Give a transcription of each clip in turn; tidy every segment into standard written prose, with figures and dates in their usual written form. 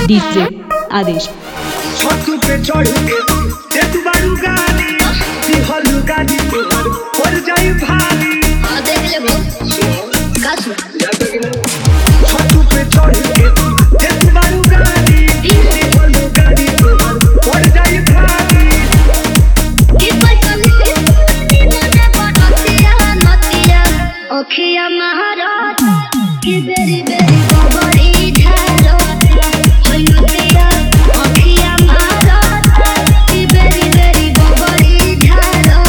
DJ आदेश छतु पे चढ़ के दे तू बारू गाली दिहलु गाली तोहर पर जाई भारी देख ले वो का सुन छतु पे चढ़ के दे तू बारू गाली दिहलु गाली तोहर पर जाई भारी की पसंद से मोने पटतिया नतिया ओखिया महाराज की बेरी बेरी बबड़ी झारो होई नतिया ओखिया महाराज की बेरी बेरी बबड़ी झारो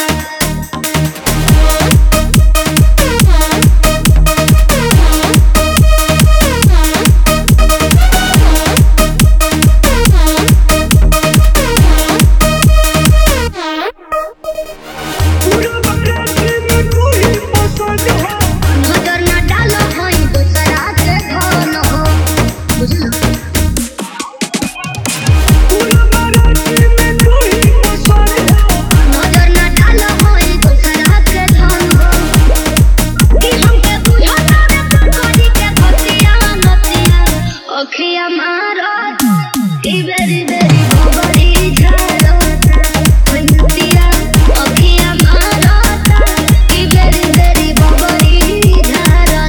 पूरा बारात में तू ही पसंद हो नजर न डालो होई दूसरा के धन हो बुझलो पूरा बारात में तू ही पसंद हो नजर न डालो होई दूसरा के धन हो कि हमके बुझाता रे करी के खतिया नतिया ओखिया मारो की बेरी बेरी बबड़ी झारो होई नतिया ओखिया मारो की बेरी बेरी बबड़ी झारो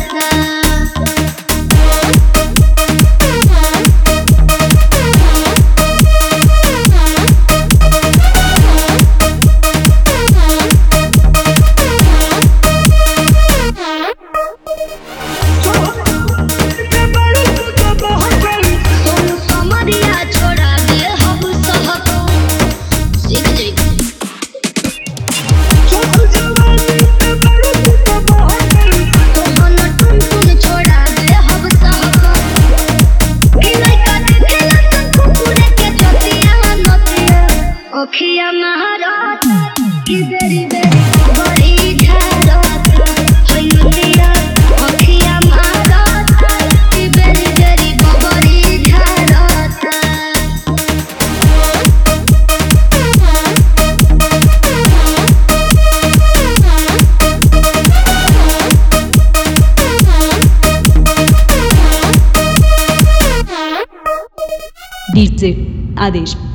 ते बारू तो बहुत गई सोनू समरिया छोड़ा दे हम सहको सीख जाई छतु जवानी ते बारू तो बहुत गई तोहन टुन छोड़ा दे हम सहको कि लइका देखेला तो कुकुरे के चतिया नतिया ओखिया महाराज की बेरी बेरी बड़ी झारो होई नतिया ओखिया महाराज की बेरी बेरी बड़ी झारो डीजे आदेश।